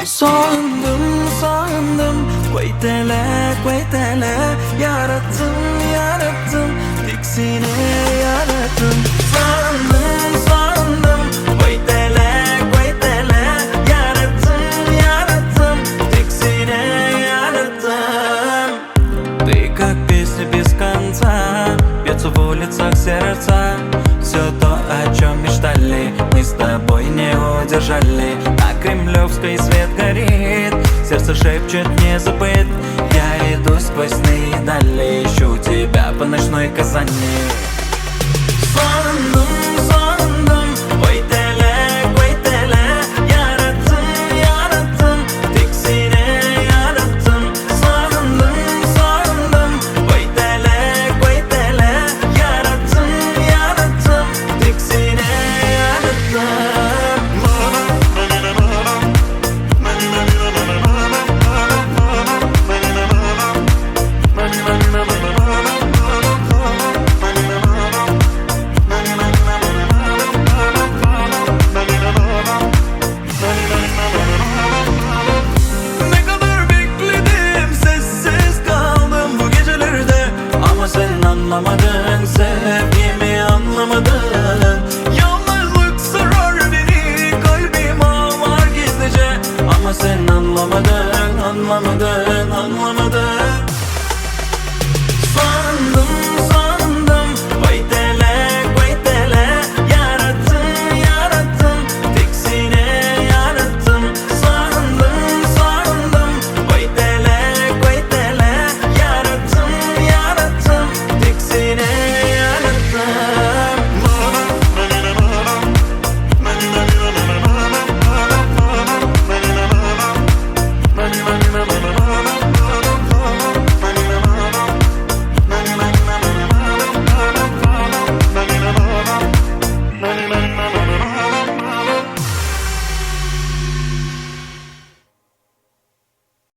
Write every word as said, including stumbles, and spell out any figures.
Soğandım, soğandım. Quaytele, quaytele. Yarattım, yarattım. Tiksine yarattım. Soğandım, soğandım. Quaytele, quaytele. Yarattım, yarattım. Tiksine yarattым. Ты как песня без конца, бьется в улицах сердца. Все то, о чем мечтали, мы с тобой не удержали. На Кремлевской свет горит, сердце шепчет не забыть. Я иду сквозь сны и дали, ищу тебя по ночной Казани. Soğandım, soğandım.